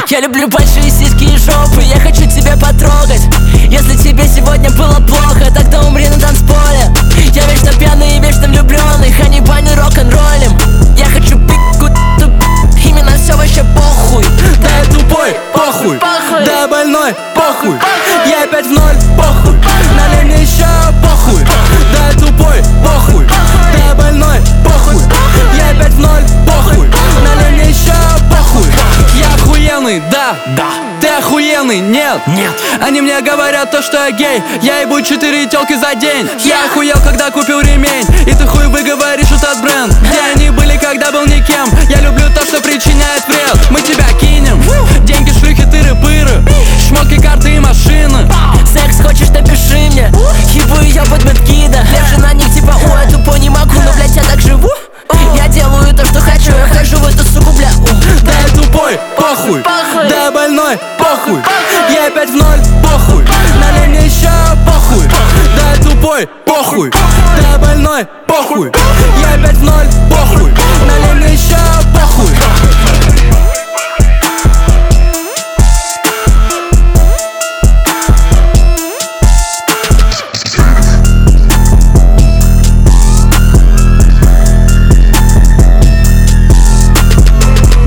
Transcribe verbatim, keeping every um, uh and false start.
Я люблю большие сиськи и жопы, я хочу тебя потрогать. Если тебе сегодня было плохо, тогда умри на танцполе. Я вечно пьяный и вечно влюбленный, а не баню рок-н-роллем. Я хочу пику, именно все вообще похуй. Да я тупой, похуй, похуй. Да я больной, похуй, похуй. Я опять в ноль, похуй, налей мне еще, похуй. Да я тупой, похуй, похуй. Да я больной, похуй, похуй. Я опять в ноль, похуй, налей мне еще, похуй. Я охуенный, да, да. Ты охуенный, нет, нет. Они мне говорят то, что я гей. Я ебу четыре тёлки за день. Я охуел, когда купил ремень. И ты хуй выговоришь этот бренд. Где они были, когда был никем? Я люблю то, что причиняет вред. Мы тебя кинем. Деньги, шлюхи, тыры-пыры, шмотки, карты и машины. Секс хочешь, напиши мне. Ебу ее под медкида. Лежу на них типа, о, я тупо не могу. Но, блять, я так живу. Я делаю то, что хочу. Я хожу в эту суку, бля. Да я тупой, похуй, похуй. Да я больной, похуй, похуй. Я опять в ноль, похуй, похуй. Налей мне еще, похуй, похуй. Да я тупой, похуй, похуй. Да я больной, похуй, похуй. Я